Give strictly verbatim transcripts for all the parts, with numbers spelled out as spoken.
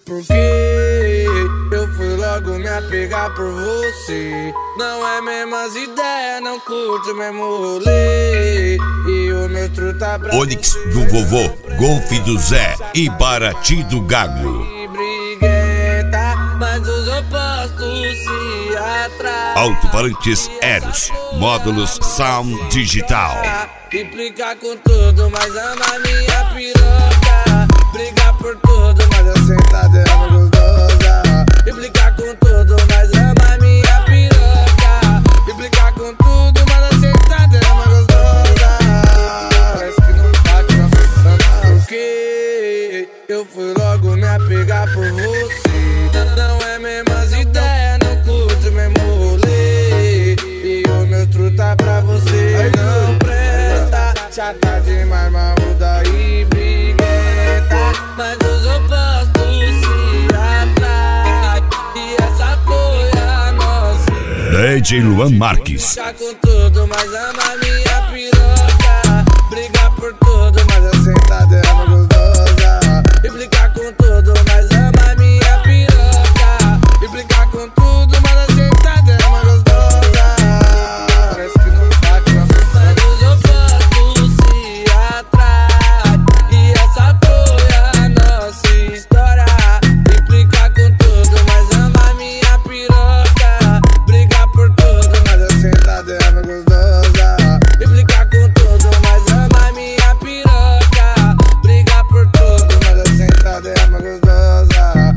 Porque eu fui logo me apegar por você. Não é mesmas ideias, não curto mesmo rolê. E o meu truta pra Onix do vovô, Golf do Zé e Barati do Gago. Briguenta, mas os opostos se atraem. Alto-falantes Eros, módulos Sound Digital. Implicar com tudo, mas ama minha piroca. Brigar por tudo, mas a sentada é uma gostosa. Implicar com tudo, mas ama minha piroca. Implicar com tudo, mas a sentada é uma gostosa. Parece que não tá com a função. Porque eu fui logo me apegar por você. Não é mesmas ideias, não curto mesmo rolê. E o meu truta pra você não presta. Chata demais, marruda e briguenta, mas os opostos se atraem. E essa foi a nossa. D J Luan Marques. Brigar com tudo, mas ama minha piroca. Brigar por tudo, mas a sentada é uma gostosa. Implicar com tudo, mas ama minha piroca. Implicar com tudo, mas a sentada é uma gostosa. Parece que não tá com a função. Os opostos se atraem. E essa foi a nossa história. Implicar com tudo, mas ama minha piroca. Brigar por tudo, mas a sentada é uma gostosa. Implicar com tudo, mas ama minha piroca. Brigar por tudo, mas a sentada é uma gostosa.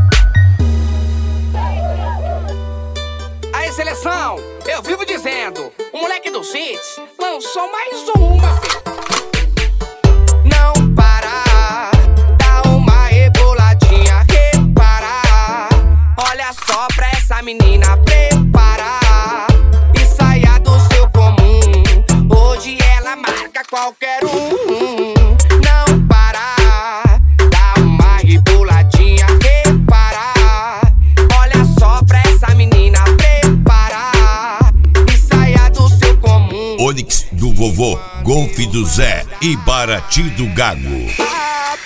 Aí, seleção, eu vivo dizendo, o moleque do Cits lançou mais uma, filho. Não para, dá uma reboladinha, repara. Olha só pra essa menina preparar e saia do seu comum. Hoje ela marca qualquer um. Não para, dá uma reboladinha, repara. Olha só pra essa menina preparar e saia do seu comum. Onix do vovô, Golf do Zé e Barati do Gago. Ah,